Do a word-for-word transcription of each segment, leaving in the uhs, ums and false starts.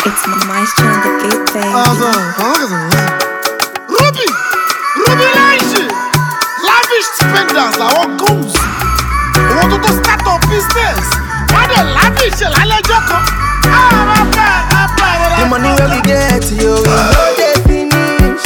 It's my maestro on the beat, baby. Ruby! Ruby Lange! Lavish spenders, I want goons. I want to start a business. Why they lavish? I let you go. Ah, my bad, my bad. The money where we get, yo, we know they finish.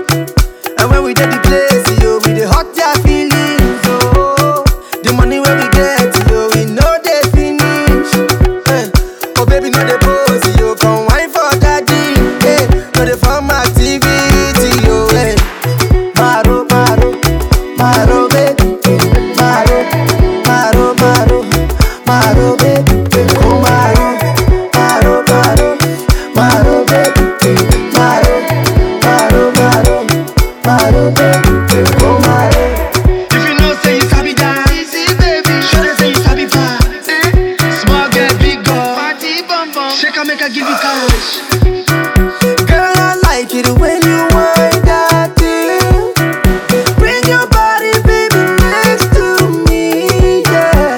And when we get the place, yo, we the hot their feelings, oh. The money where we get, yo, we know they finish. Hey. Oh baby, no they pose, yo, from wine for daddy. Hey, no they form activity, yo, hey. Maro, maro, maro, baby, maro, maro, maro, maro, baby, oh maro, maro, maro, maro, baby, maro, maro, maro, maro, baby, oh maro. If you know say you sabi dance, easy baby, show them say you sabi pass. Small girl, big girl, party bum bum, shake and make her give you cash. Girl, I like it when you wind that thing. Bring your body, baby, next to me, yeah.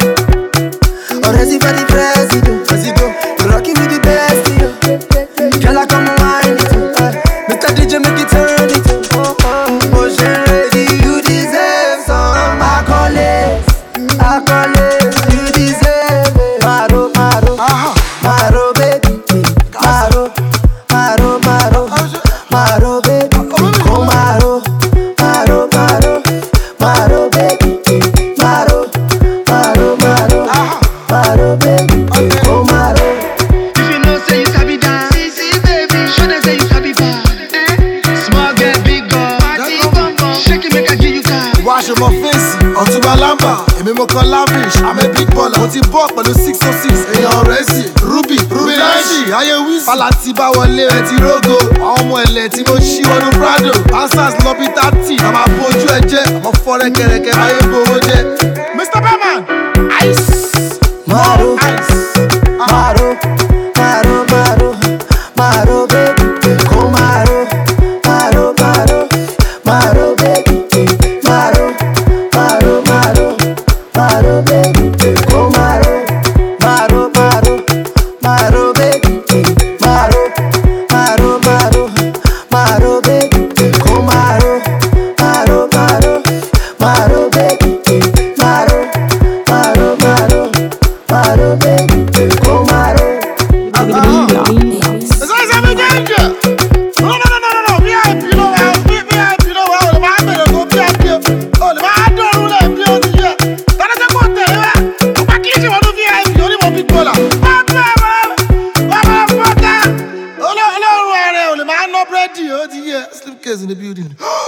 Oh, ready for the president, president. You rockin' with the best, yo. Girl, I come wind it, uh. Mister D J, make it turn it, oh, oh. Motion ready, you deserve some accolades, accolades, you deserve it. Maro, maro, maro, baby, maro, maro, maro, maro, baby, oh maro, maro, maro, maro, baby, maro, maro, maro, maro, baby, oh maro. If you know say you sabi dance, easy baby, show them say you sabi pass. Small girl, big girl, party bum bum, shake it make her give you cash. Wash my face, Ọ̀túnba Lamba, èmi mo kọ lavish, I'm a big baller. Mo ti bọ́ pẹ̀lú six oh six, èèyàn rẹ̀ sì, Ruby, Ruby Lange, ayé wíìsì. Fàlà ti bá wọlé ẹ ti rógo, àwọn ọmọ ẹ̀lẹ́ tí mo ṣí wọnú Prado. Answers lọ bí thirty, àmà bójú ẹ jẹ́, àmọ́ fọ́rẹ́ kẹrẹkẹ ayé gbowó jẹ́. mister Berman, ice, Maro, ice. maro, maro, maro, maro, baby, oh maro, maro, maro, maro, baby, maro, maro, maro, maro, baby, oh maro, maro, maro, maro, baby, maro, maro, maro, maro, baby, oh maro, maro, maro, maro, baby, maro, maro, maro, maro, baby, oh maro. It's always a big danger. No, no, no, no, no, no. V I P, no, V I P, no, well, the man made a go V I P. Oh, the man don't rule a P O D. That is a good thing, eh? I'm not clicking on the V I P, only one big baller. Papa, papa, papa. Oh, no, no, no, the man no bread, oh, the slipcase in the building.